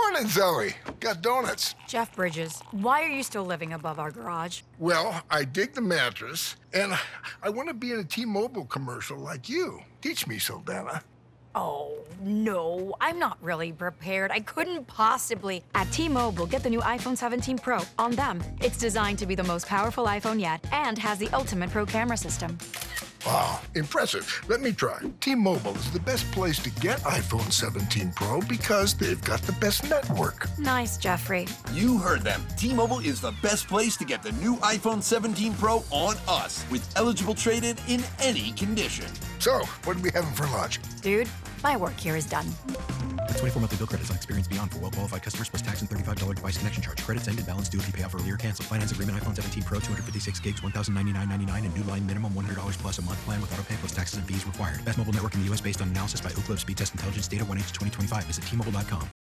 Morning, Zoe. Got donuts. Jeff Bridges, why are you still living above our garage? Well, I dig the mattress, and I want to be in a T-Mobile commercial like you. Teach me, Saldana. Oh, no, I'm not really prepared. I couldn't possibly. At T-Mobile, get the new iPhone 17 Pro on them. It's designed to be the most powerful iPhone yet and has the ultimate pro camera system. Wow, impressive. Let me try. T-Mobile is the best place to get iPhone 17 Pro because they've got the best network. Nice, Jeffrey. You heard them. T-Mobile is the best place to get the new iPhone 17 Pro on us with eligible trade-in in any condition. So, what are we having for lunch? Dude, my work here is done. With 24 monthly bill credits on Experience Beyond for well-qualified customers plus tax and $35 device connection charge. Credits ended. Balance due if you pay off earlier. Cancel. Finance agreement. iPhone 17 Pro, 256 gigs, $1,099.99, and new line minimum $100 plus a month plan with auto pay plus taxes and fees required. Best mobile network in the U.S. based on analysis by Ookla Speed Test Intelligence data 1H 2025. Visit T-Mobile.com.